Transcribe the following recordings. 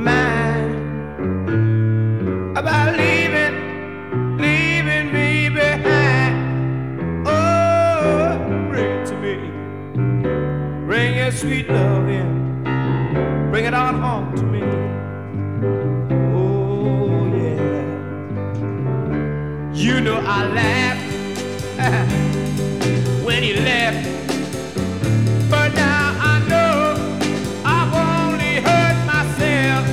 mind about leaving me behind. Oh, bring it to me. Bring your sweet love in. Bring it on home to me. Oh, yeah. You know I laughed when you left. But now I know I've only hurt myself.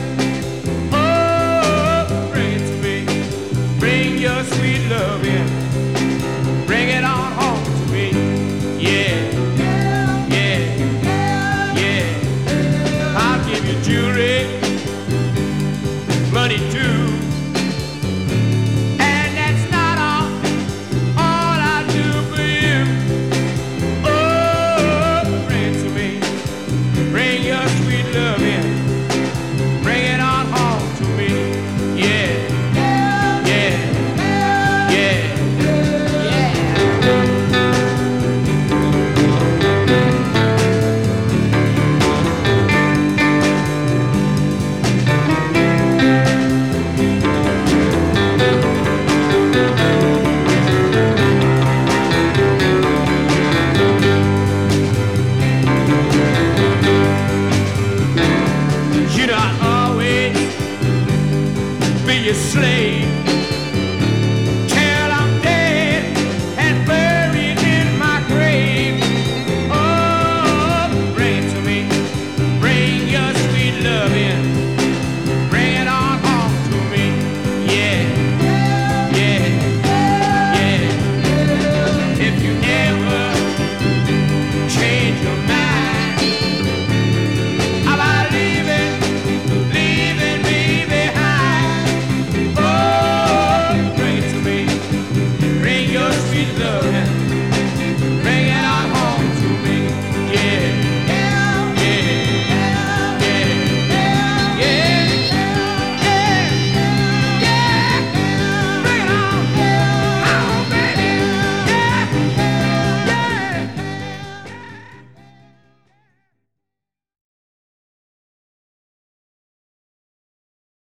Oh, bring it to me. Bring your sweet love in. Bring it on home to me. Yeah, yeah, yeah. I'll give you jewelry, money too. And that's not all I do for you. Oh, bring it to me. Bring your sweet love in. Bring it on home to me. Yeah, yeah, yeah, yeah. You know I'll always be your slave.